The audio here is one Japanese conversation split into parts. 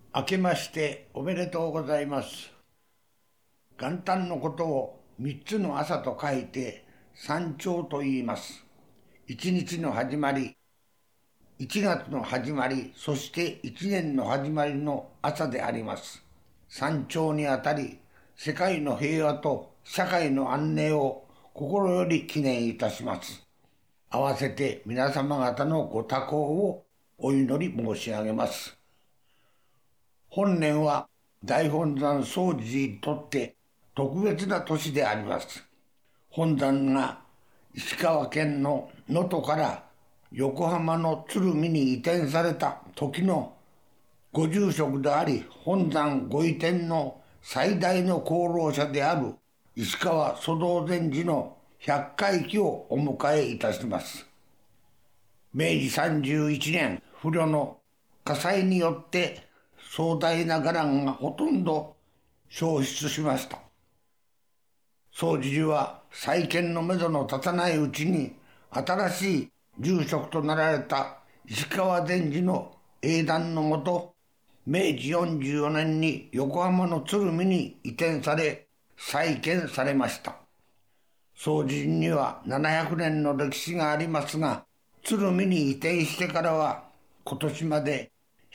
明けましておめでとうございます。元旦のことを三つの朝と書いて三朝と言います。一日の始まり、一月の始まり、そして一年の始まりの朝であります。三朝にあたり、世界の平和と社会の安寧を心より記念いたします。合わせて皆様方のご多幸をお祈り申し上げます。本年は大本山総持寺にとって特別な年であります。本山が石川県の能登から横浜の鶴見に移転された時のご住職であり、本山ご移転の最大の功労者である石川蘇道禅師の100回忌をお迎えいたします。明治31年不慮の火災によって壮大な伽藍がほとんど消失しました。総持寺は再建のめどの立たないうちに新しい住職となられた石川禅師の英断のもと、明治44年に横浜の鶴見に移転され再建されました。総持寺には700年の歴史がありますが、鶴見に移転してからは今年まで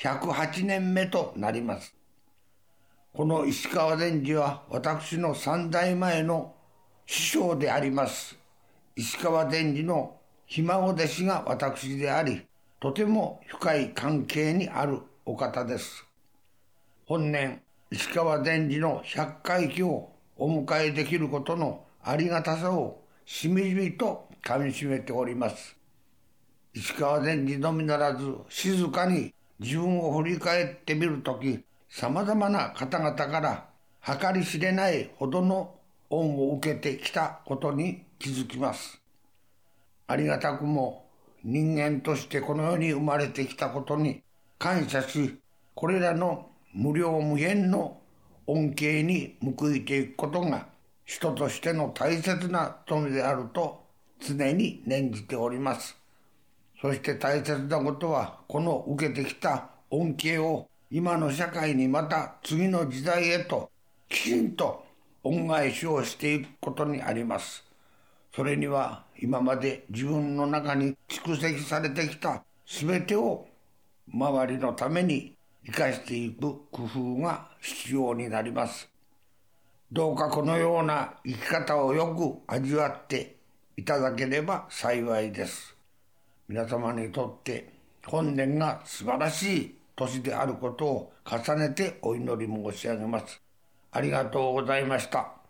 108年目となります。この石川禅師は私の三代前の師匠であります。石川禅師のひ孫弟子が私であり、とても深い関係にあるお方です。本年、石川禅師の100回忌をお迎えできることのありがたさをしみじみとかみしめております。石川禅師のみならず、静かに自分を振り返ってみるとき、様々な方々から計り知れないほどの恩を受けてきたことに気づきます。ありがたくも人間としてこの世に生まれてきたことに感謝し、これらの無量無辺の恩恵に報いていくことが人としての大切な務めであると常に念じております。そして大切なことは、この受けてきた恩恵を今の社会にまた次の時代へときちんと恩返しをしていくことにあります。それには今まで自分の中に蓄積されてきた全てを周りのために生かしていく工夫が必要になります。どうかこのような生き方をよく味わっていただければ幸いです。皆様にとって本年が素晴らしい年であることを重ねてお祈り申し上げます。ありがとうございました。